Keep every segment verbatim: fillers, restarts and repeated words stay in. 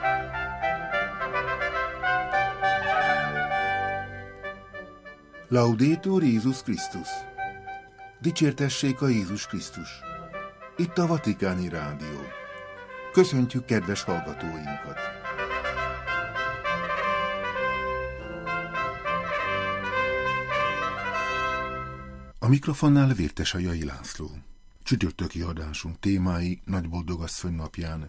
Laudetur Jézus Krisztus! Dicsértessék a Jézus Krisztus! Itt a Vatikáni Rádió. Köszöntjük kedves hallgatóinkat! A mikrofonnál Vértesajai László. Csütörtöki adásunk témái Nagyboldogasszony napján.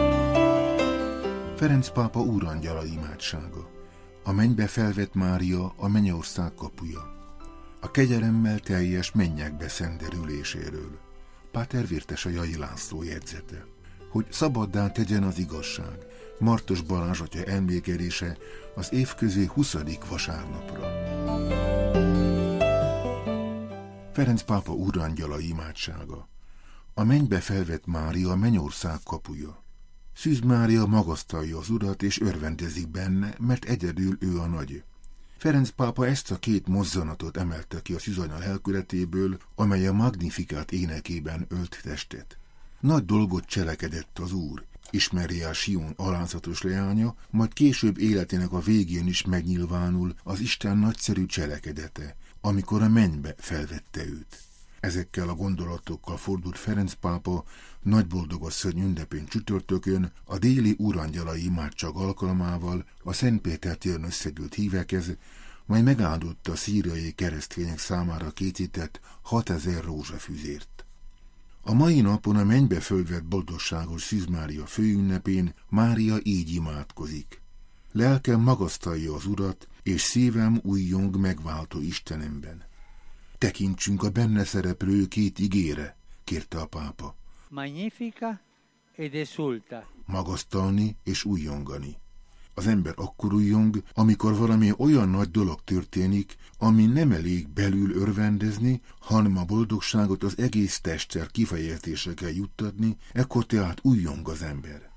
Ferenc pápa úrangyala imádsága. A mennybe felvett Mária, a mennyország kapuja. A kegyelemmel teljes mennyekbe szenderüléséről. Páter Vértesajai László jegyzete. Hogy szabaddá tegyen az igazság. Martos Balázs atya emlékelése az évközi huszadik vasárnapra. Ferenc pápa úrangyala imádsága. A mennybe felvett Mária, a mennyország kapuja. Szűz Mária magasztalja az Urat, és örvendezik benne, mert egyedül ő a nagy. Ferenc pápa ezt a két mozzanatot emelte ki a szűzanya lelkületéből, amely a Magnificat énekében ölt testet. Nagy dolgot cselekedett az Úr, ismeri el Sion alázatos leánya, majd később életének a végén is megnyilvánul az Isten nagyszerű cselekedete, amikor a mennybe felvette őt. Ezekkel a gondolatokkal fordult Ferenc pápa Nagyboldogasszony ünnepén csütörtökön a déli úrangyalai imádság alkalmával a Szentpéter téren összegyűlt hívekhez, majd megáldotta a szíriai keresztények számára készített hatezer rózsafüzért. A mai napon a mennybe fölvett boldogságos Szűz Mária főünnepén Mária így imádkozik. Lelkem magasztalja az Urat, és szívem újjong megváltó Istenemben. Tekintsünk a benne szereplő két igére, kérte a pápa. Magnifica ed esulta. Magasztalni és újjongani. Az ember akkor újjong, amikor valami olyan nagy dolog történik, ami nem elég belül örvendezni, hanem a boldogságot az egész testtel kifejezésre kell juttatni, ekkor tehát újjong az ember.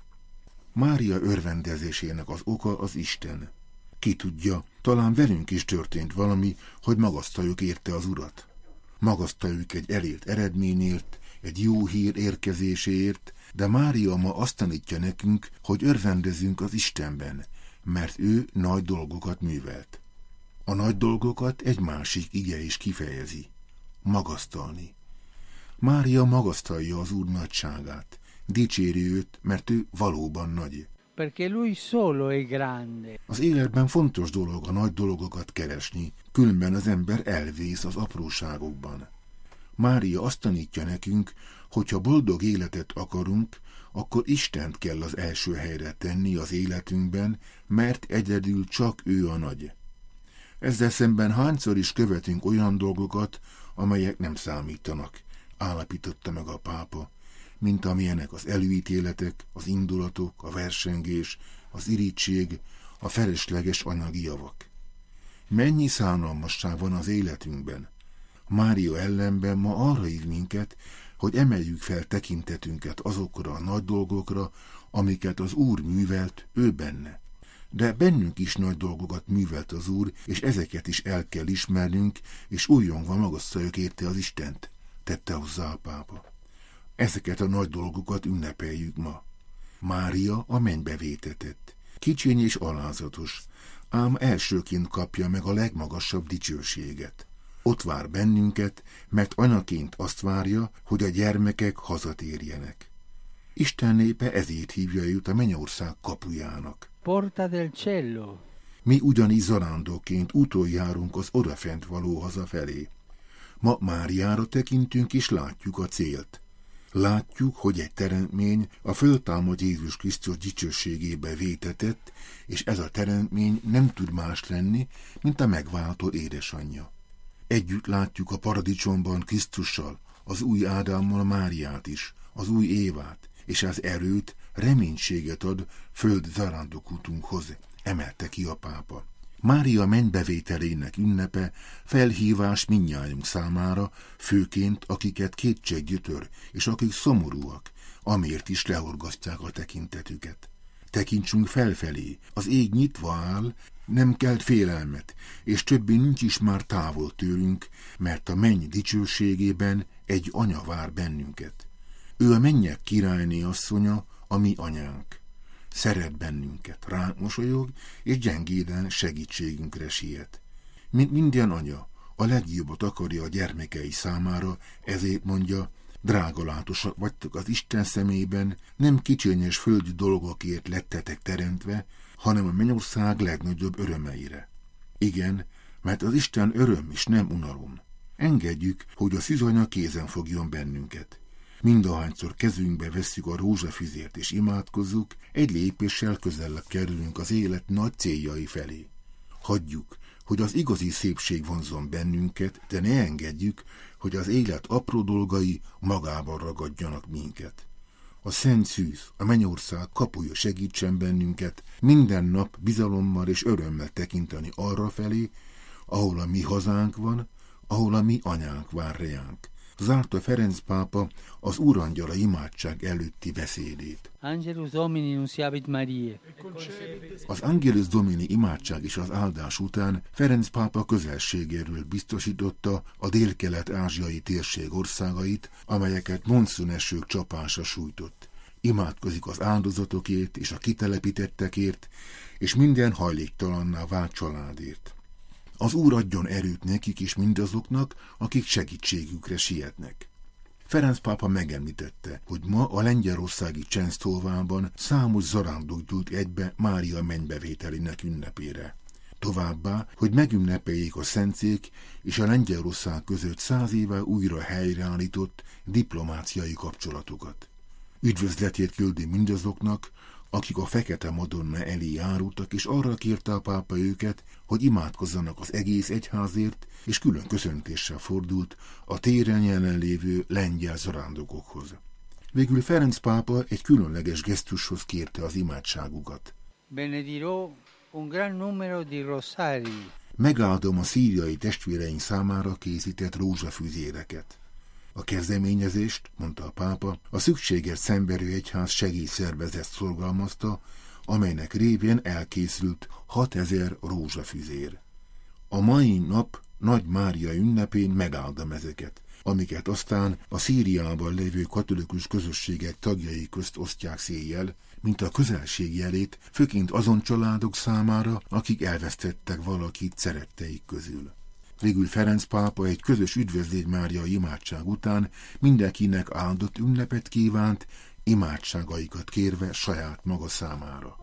Mária örvendezésének az oka az Isten. Ki tudja, talán velünk is történt valami, hogy magasztaljuk érte az Urat. Magasztaljuk egy elért eredményért, egy jó hír érkezéséért, de Mária ma azt tanítja nekünk, hogy örvendezünk az Istenben, mert ő nagy dolgokat művelt. A nagy dolgokat egy másik ige is kifejezi. Magasztalni. Mária magasztalja az Úr nagyságát, dicséri őt, mert ő valóban nagy. Perché lui solo è grande. Az életben fontos dolog a nagy dolgokat keresni, különben az ember elvész az apróságokban. Mária azt tanítja nekünk, hogyha boldog életet akarunk, akkor Istent kell az első helyre tenni az életünkben, mert egyedül csak ő a nagy. Ezzel szemben hányszor is követünk olyan dolgokat, amelyek nem számítanak, állapította meg a pápa, mint amilyenek az előítéletek, az indulatok, a versengés, az irigység, a felesleges anyagi javak. Mennyi szánalmasság van az életünkben? Mária ellenben ma arra hív minket, hogy emeljük fel tekintetünket azokra a nagy dolgokra, amiket az Úr művelt ő benne. De bennünk is nagy dolgokat művelt az Úr, és ezeket is el kell ismernünk, és újjongva magasztaljuk érte az Istent, tette hozzá a pápa. Ezeket a nagy dolgokat ünnepeljük ma. Mária a mennybe vétetett. Kicsiny és alázatos, ám elsőként kapja meg a legmagasabb dicsőséget. Ott vár bennünket, mert anyaként azt várja, hogy a gyermekek hazatérjenek. Isten népe ezért hívja őt a mennyország kapujának. Porta del cielo. Mi ugyanígy zarándokként úton járunk az odafent való hazafelé. Ma Máriára tekintünk és látjuk a célt. Látjuk, hogy egy teremtmény a föltámad Jézus Krisztus dicsőségébe vétetett, és ez a teremtmény nem tud más lenni, mint a megváltó édesanyja. Együtt látjuk a paradicsomban Krisztussal, az új Ádámmal Máriát is, az új Évát, és az erőt, reménységet ad föld zarándokútunkhoz, emelte ki a pápa. Mária mennybevételének ünnepe felhívás mindnyájunk számára, főként akiket kétség gyötör, és akik szomorúak, amiért is lehorgasztják a tekintetüket. Tekintsünk felfelé, az ég nyitva áll, nem kelt félelmet, és többé nincs is már távol tőlünk, mert a menny dicsőségében egy anya vár bennünket. Ő a mennyek királyné asszonya, a mi anyánk. Szeret bennünket, ránk mosolyog, és gyengéden segítségünkre siet. Mint minden anya, a legjobbat akarja a gyermekei számára, ezért mondja, drága látosak vagytok az Isten szemében, nem kicsinyes földi dolgokért lettetek teremtve, hanem a mennyország legnagyobb örömeire. Igen, mert az Isten öröm is nem unalom. Engedjük, hogy a szűzanya kézen fogjon bennünket. Mindahányszor kezünkbe vesszük a rózsafüzért és imádkozzuk, egy lépéssel közelebb kerülünk az élet nagy céljai felé. Hagyjuk, hogy az igazi szépség vonzzon bennünket, de ne engedjük, hogy az élet apró dolgai magában ragadjanak minket. A szent szűz, a mennyország kapuja segítsen bennünket, minden nap bizalommal és örömmel tekinteni arra felé, ahol a mi hazánk van, ahol a mi anyánk vár reánk. Zárta Ferenc pápa az Úrangyala imádság előtti beszédét. Angelus Domini nunciavit Mariae. Az Angelus Domini imádság és az áldás után Ferenc pápa közelségéről biztosította a délkelet-ázsiai térség országait, amelyeket monszunesők csapása sújtott. Imádkozik az áldozatokért és a kitelepítettekért, és minden hajléktalanná vált családért. Az Úr adjon erőt nekik és mindazoknak, akik segítségükre sietnek. Ferenc pápa megemlítette, hogy ma a lengyelországi Częstochowában számos zarándok gyűlt egybe Mária mennybevételének ünnepére. Továbbá, hogy megünnepeljék a szentszék és a Lengyelország között száz éve újra helyreállított diplomáciai kapcsolatokat. Üdvözletét küldi mindazoknak, akik a Fekete Madonna elé járultak, és arra kérte a pápa őket, hogy imádkozzanak az egész egyházért, és külön köszöntéssel fordult a téren jelenlévő lengyel zarándokokhoz. Végül Ferenc pápa egy különleges gesztushoz kérte az imádságukat. Benedirò un gran numero di rosari. Megáldom a szíriai testvéreink számára készített rózsafüzéreket. A kezdeményezést, mondta a pápa, a szükséges szenvedő egyház segélyszervezet szorgalmazta, amelynek révén elkészült hatezer rózsafüzér. A mai nap Nagy Mária ünnepén megáldom ezeket, amiket aztán a Szíriában lévő katolikus közösségek tagjai közt osztják széjjel, mint a közelség jelét, főként azon családok számára, akik elvesztettek valakit szeretteik közül. Végül Ferenc pápa egy közös Üdvözlégy Mária imádság után mindenkinek áldott ünnepet kívánt, imádságaikat kérve saját maga számára.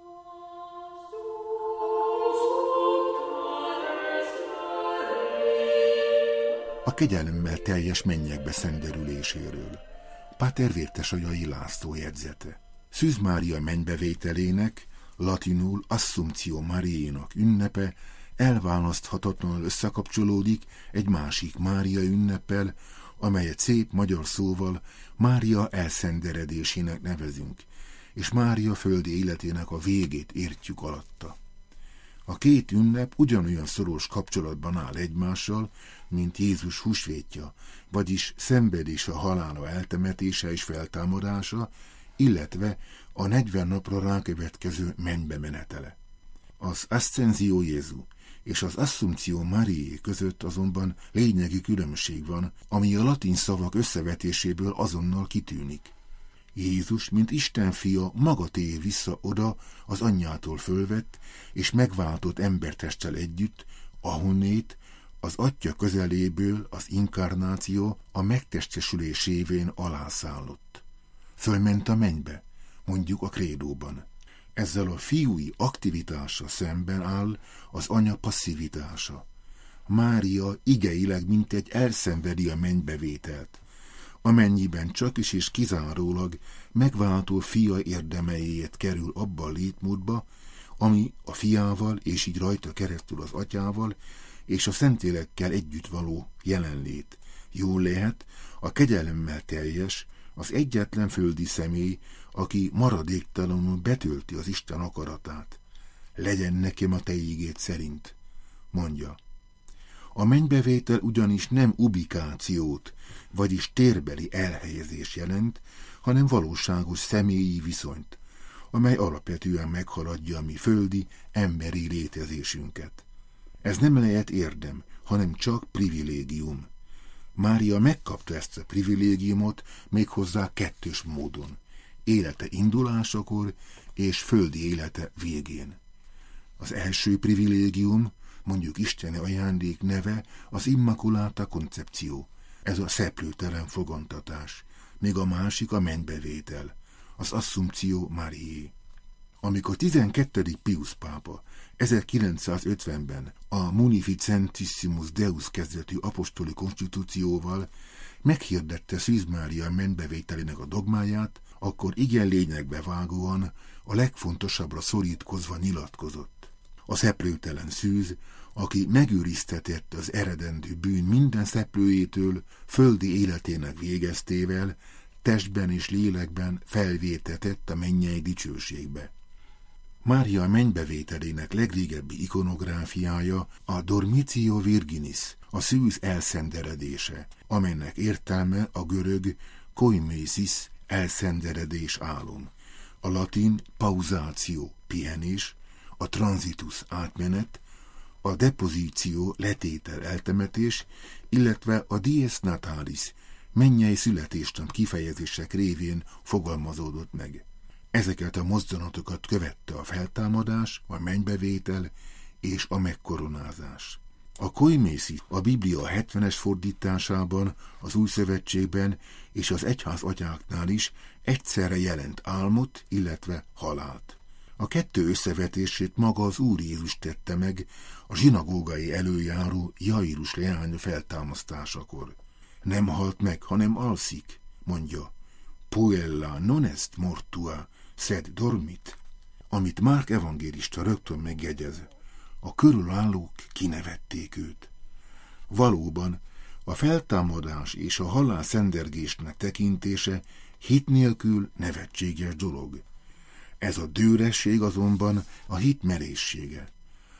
A kegyelemmel teljes mennyekbe szenderüléséről. Páter Vértesagyai László jegyzete. Szűz Mária mennybevételének, latinul Assumptio Mariénak ünnepe elválaszthatatlanul összekapcsolódik egy másik Mária ünneppel, amelyet szép magyar szóval Mária elszenderedésének nevezünk, és Mária földi életének a végét értjük alatta. A két ünnep ugyanolyan szoros kapcsolatban áll egymással, mint Jézus húsvétja, vagyis szenvedése, halála, eltemetése és feltámadása, illetve a negyven napra rákövetkező mennybe menetele. Az Ascenzió Jézu és az Assumptio Mariae között azonban lényegi különbség van, ami a latin szavak összevetéséből azonnal kitűnik. Jézus, mint Isten fia, maga tér vissza oda az anyjától fölvett és megváltott embertesttel együtt, ahonnét az atya közeléből az inkarnáció a megtestesülés révén alászállott. Fölment a mennybe, mondjuk a krédóban. Ezzel a fiúi aktivitása szemben áll az anya passzivitása. Mária igeileg mintegy elszenvedi a mennybevételt, amennyiben csak is és kizárólag megváltó fia érdemeiért kerül abba a létmódba, ami a fiával és így rajta keresztül az atyával és a Szentlélekkel együtt való jelenlét. Jól lehet, a kegyelemmel teljes, az egyetlen földi személy, aki maradéktalanul betölti az Isten akaratát. Legyen nekem a te ígéd szerint, mondja. A mennybevétel ugyanis nem ubikációt, vagyis térbeli elhelyezés jelent, hanem valóságos személyi viszonyt, amely alapvetően meghaladja a mi földi, emberi létezésünket. Ez nem lehet érdem, hanem csak privilégium. Mária megkapta ezt a privilégiumot méghozzá kettős módon. élete indulásakor és földi élete végén. Az első privilégium, mondjuk isteni ajándék neve az Immaculata Concepció, ez a szeplőtelen fogantatás, még a másik a mennybevétel, az Assumptio Mariae. Amikor tizenkettedik Pius pápa ezerkilencszázötvenben a Munificentissimus Deus kezdetű apostoli konstitúcióval meghirdette Szűz Mária mennybevételének a dogmáját, akkor igen lényegbe vágóan, a legfontosabbra szorítkozva nyilatkozott. A szeplőtelen szűz, aki megőriztetett az eredendő bűn minden szeplőjétől, földi életének végeztével, testben és lélekben felvétetett a mennyei dicsőségbe. Mária mennybevételének legrégebbi ikonográfiája a Dormitio Virginis, a szűz elszenderedése, amelynek értelme a görög koimesis, elszenderedés álom, a latin pausatio, pihenés, a transitus, átmenet, a depositio, letétel, eltemetés, illetve a dies natalis, mennyei születésnap kifejezések révén fogalmazódott meg. Ezeket a mozdulatokat követte a feltámadás, a mennybevétel és a megkoronázás. A koimészis a Biblia hetvenes fordításában, az Új Szövetségben és az egyház atyáknál is egyszerre jelent álmot, illetve halált. A kettő összevetését maga az Úr Jézus tette meg a zsinagógai előjáró Jairus leánya feltámasztásakor. Nem halt meg, hanem alszik, mondja. Puella non est mortua, sed dormit, amit Márk evangélista rögtön megjegyez. A körülállók kinevették őt. Valóban, a feltámadás és a halál szendergésnek tekintése hit nélkül nevetséges dolog. Ez a dőresség azonban a hit merészsége.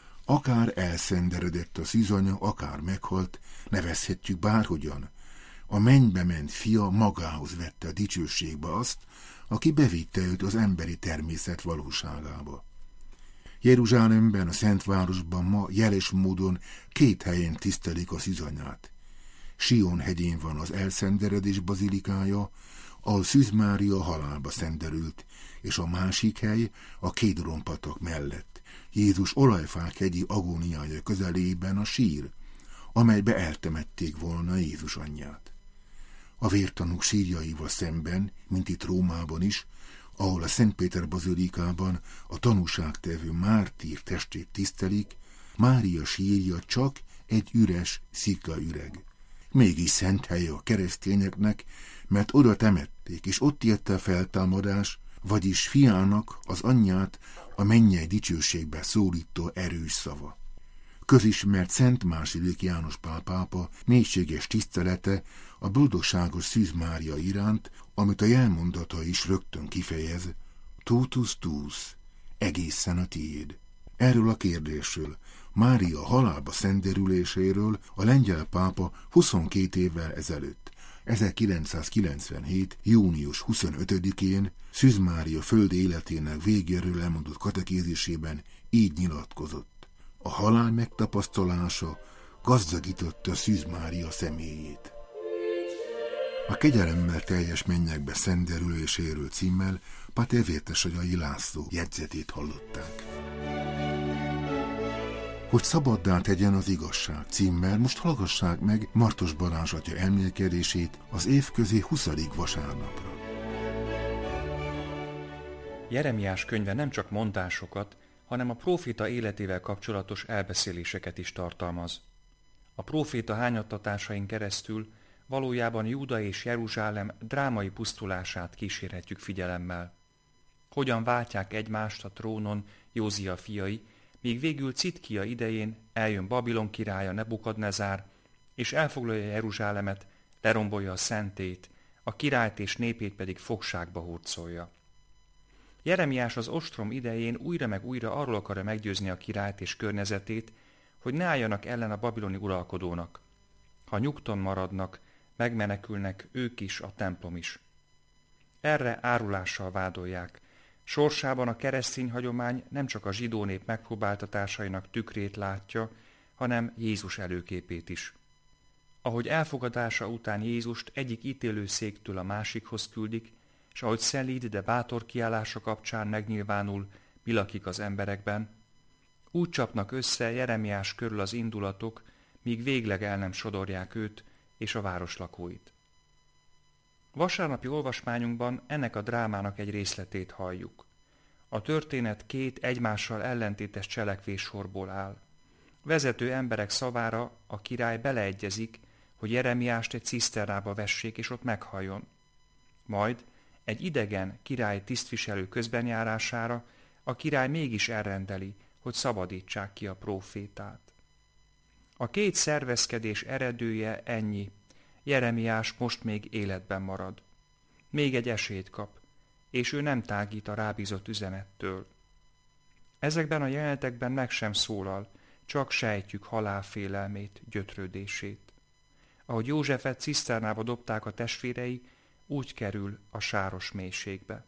Akár elszenderedett a szűzanya, akár meghalt, nevezhetjük bárhogyan. A mennybe ment fia magához vette a dicsőségbe azt, aki bevitte őt az emberi természet valóságába. Jeruzsálemben, a Szentvárosban ma jeles módon két helyen tisztelik a szűzanyát. Sion hegyén van az elszenderedés bazilikája, ahol Szűz Mária halálba szenderült, és a másik hely a Kédron patak mellett, Jézus olajfák hegyi agóniája közelében a sír, amelybe eltemették volna Jézus anyját. A vértanúk sírjaival szemben, mint itt Rómában is, ahol a Szent Péter bazilikában a tanúságtevő mártír testét tisztelik, Mária sírja csak egy üres sziklaüreg. Mégis szent helye a keresztényeknek, mert oda temették, és ott érte a feltámadás, vagyis fiának, az anyját a mennyei dicsőségbe szólító erős szava. Közismert Szent második János Pál pápa mélységes tisztelete a boldogságos Szűz Mária iránt, amit a jelmondata is rögtön kifejez, totus tuus, egészen a tiéd. Erről a kérdésről, Mária halálba szenderüléséről a lengyel pápa huszonkét évvel ezelőtt, ezerkilencszázkilencvenhét. június huszonötödikén Szűz Mária földi életének végéről elmondott katekézisében így nyilatkozott. A halál megtapasztalása gazdagította Szűz Mária személyét. A kegyelemmel teljes mennyekbe szenderüléséről címmel Pater Vértesagyai László jegyzetét hallották. Hogy szabaddá tegyen az igazság címmel most hallgassák meg Martos Balázs atya elmélkedését az évközi huszadik vasárnapra. Jeremiás könyve nem csak mondásokat, hanem a próféta életével kapcsolatos elbeszéléseket is tartalmaz. A próféta hányattatásain keresztül valójában Júda és Jeruzsálem drámai pusztulását kísérhetjük figyelemmel. Hogyan váltják egymást a trónon Józia fiai, míg végül Citkia idején eljön Babilon királya Nebukadnezár, és elfoglalja Jeruzsálemet, lerombolja a szentét, a királyt és népét pedig fogságba hurcolja. Jeremiás az ostrom idején újra meg újra arról akarja meggyőzni a királyt és környezetét, hogy ne álljanak ellen a babiloni uralkodónak. Ha nyugton maradnak, megmenekülnek ők is, a templom is. Erre árulással vádolják. Sorsában a keresztény hagyomány nem csak a zsidó nép megpróbáltatásainak tükrét látja, hanem Jézus előképét is. Ahogy elfogadása után Jézust egyik ítélőszéktől a másikhoz küldik, és ahogy szelíd, de bátor kiállása kapcsán megnyilvánul, mi lakik az emberekben, úgy csapnak össze Jeremiás körül az indulatok, míg végleg el nem sodorják őt és a város lakóit. Vasárnapi olvasmányunkban ennek a drámának egy részletét halljuk. A történet két egymással ellentétes cselekvéssorból áll. Vezető emberek szavára a király beleegyezik, hogy Jeremiást egy ciszternába vessék és ott meghalljon. Majd egy idegen király tisztviselő közbenjárására a király mégis elrendeli, hogy szabadítsák ki a prófétát. A két szervezkedés eredője ennyi: Jeremiás most még életben marad. Még egy esélyt kap, és ő nem tágít a rábízott üzenettől. Ezekben a jelenetekben meg sem szólal, csak sejtjük halálfélelmét, gyötrődését. Ahogy Józsefet ciszternába dobták a testvérei, úgy kerül a sáros mélységbe.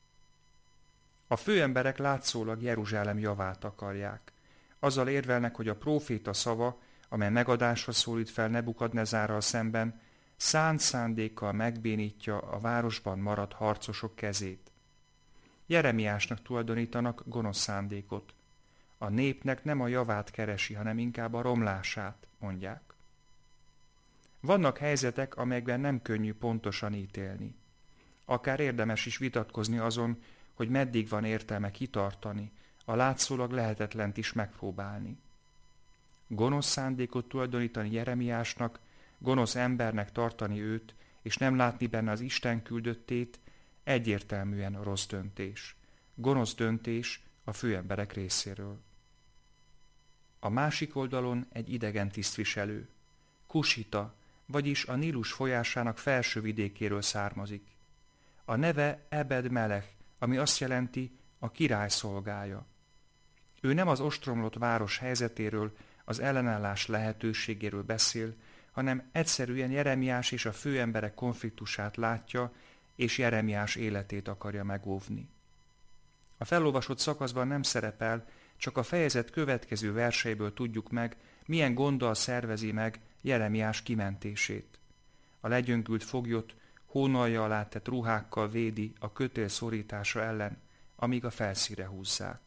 A főemberek látszólag Jeruzsálem javát akarják. Azzal érvelnek, hogy a próféta szava, amely megadásra szólít fel Nebukadnezárral szemben, szánt szándékkal megbénítja a városban maradt harcosok kezét. Jeremiásnak tulajdonítanak gonosz szándékot. A népnek nem a javát keresi, hanem inkább a romlását, mondják. Vannak helyzetek, amelyekben nem könnyű pontosan ítélni. Akár érdemes is vitatkozni azon, hogy meddig van értelme kitartani, a látszólag lehetetlent is megpróbálni. Gonosz szándékot tulajdonítani Jeremiásnak, gonosz embernek tartani őt, és nem látni benne az Isten küldöttét, egyértelműen rossz döntés. Gonosz döntés a főemberek részéről. A másik oldalon egy idegen tisztviselő. Kusita, vagyis a Nílus folyásának felső vidékéről származik. A neve Ebed Melech, ami azt jelenti, a király szolgája. Ő nem az ostromlott város helyzetéről, az ellenállás lehetőségéről beszél, hanem egyszerűen Jeremiás és a főemberek konfliktusát látja, és Jeremiás életét akarja megóvni. A felolvasott szakaszban nem szerepel, csak a fejezet következő verseiből tudjuk meg, milyen gonddal szervezi meg Jeremiás kimentését. A legyöngült foglyot hónalja alá tett ruhákkal védi a kötél szorítása ellen, amíg a felszínre húzzák.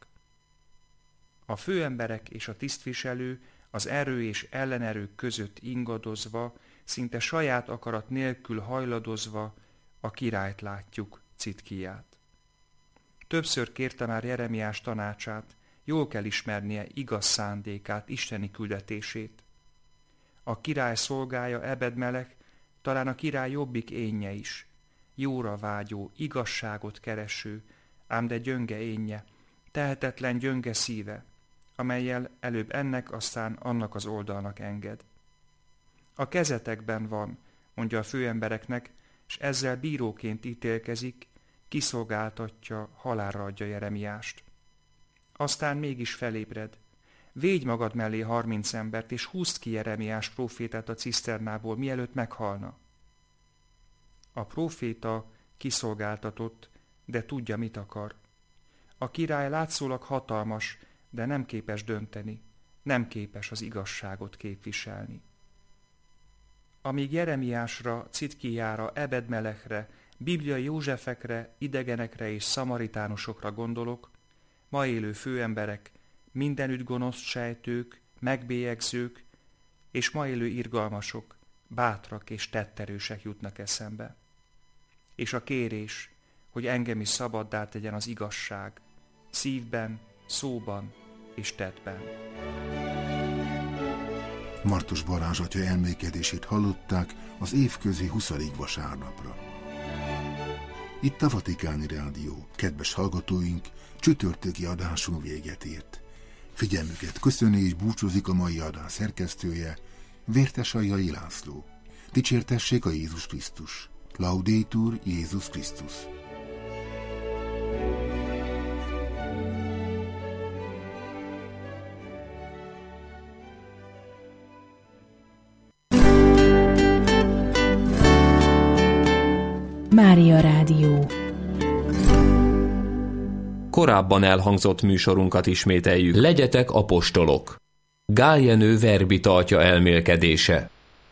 A főemberek és a tisztviselő az erő és ellenerők között ingadozva, szinte saját akarat nélkül hajladozva a királyt látjuk, Citkiját. Többször kérte már Jeremiás tanácsát, jól kell ismernie igaz szándékát, isteni küldetését. A király szolgája Ebed Melech talán a király jobbik énje is, jóra vágyó, igazságot kereső, ám de gyönge énje, tehetetlen gyönge szíve, amellyel előbb ennek, aztán annak az oldalnak enged. A kezetekben van, mondja a főembereknek, és ezzel bíróként ítélkezik, kiszolgáltatja, halálra adja Jeremiást. Aztán mégis felébred. Védj magad mellé harminc embert, és húzd ki Jeremiás prófétát a ciszternából, mielőtt meghalna. A próféta kiszolgáltatott, de tudja, mit akar. A király látszólag hatalmas, de nem képes dönteni, nem képes az igazságot képviselni. Amíg Jeremiásra, Citkijára, Ebed Melechre, bibliai Józsefekre, idegenekre és szamaritánusokra gondolok, ma élő főemberek, mindenütt gonoszt sejtők, megbélyegzők, és ma élő irgalmasok, bátrak és tetterősek jutnak eszembe. És a kérés, hogy engem is szabaddá tegyen az igazság, szívben, szóban és tettben. Martos Balázs atya elmékedését hallották az évközi huszadik vasárnapra. Itt a Vatikáni Rádió, kedves hallgatóink, csütörtöki adásunk véget ért. Figyelmüket köszöni és búcsúzik a mai adás szerkesztője, Vértes Ajai László. Dicsértessék a Jézus Krisztus. Laudetur Jézus Krisztus. Mária Rádió. Korábban elhangzott műsorunkat ismételjük. Legyetek apostolok. Gál Jenő verbita atya elmélkedése.